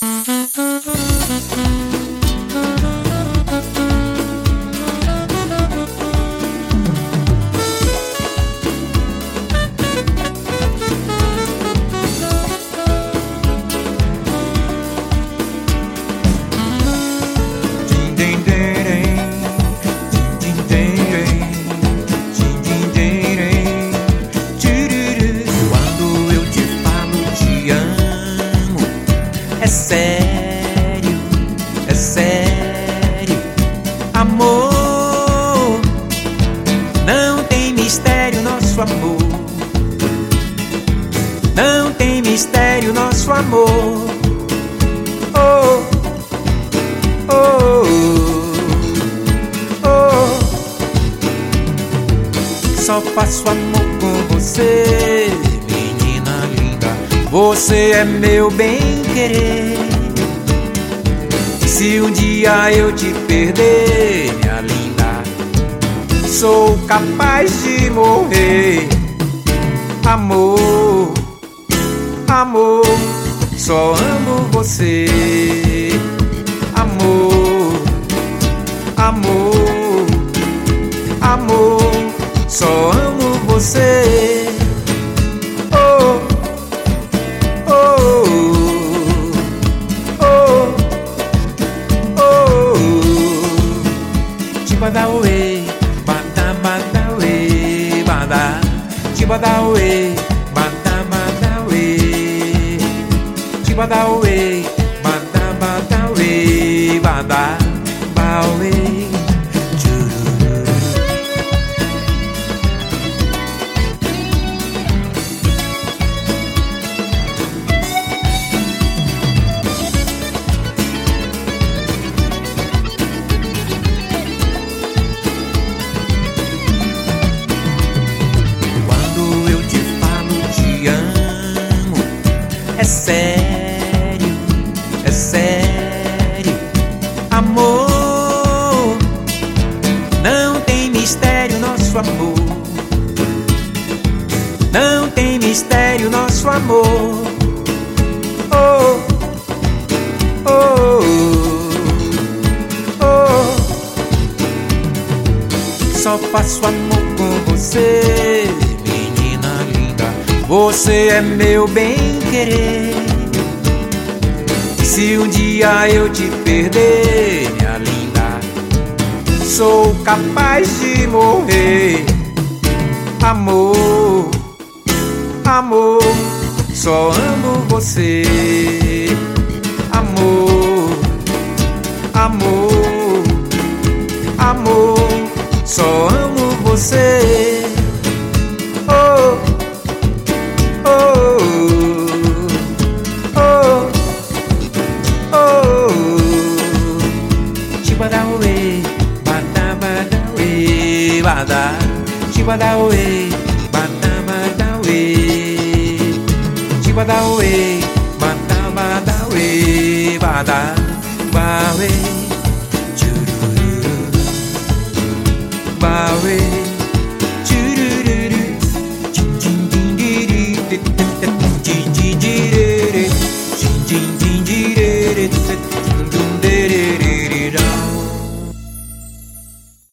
É sério, é sério, amor. Não tem mistério nosso amor. Não tem mistério nosso amor. Oh, oh, oh, oh. Só faço amor com você, menina linda. Você é meu bem-querer. Se um dia eu te perder, minha linda, sou capaz de morrer. Amor, amor, só amo você. Amor, amor, amor, só amo você. Chibadawe, bada badawe, bada. Chibadawe, bada badawe. Chibadawe, bada badawe, bada bawe. É sério, é sério, amor. Não tem mistério nosso amor. Não tem mistério nosso amor. Oh, oh, oh. Só faço amor com você, menina linda. Você é meu bem-querer. Se um dia eu te perder, minha linda, sou capaz de morrer. Amor, amor, só amo você. Amor, amor, amor, só amo você. Oh, oh, oh, oh. Chibadawe, bada badawe, bada. Chibadawe, bada badawe. Chibadawe, bada badawe, bada bawe.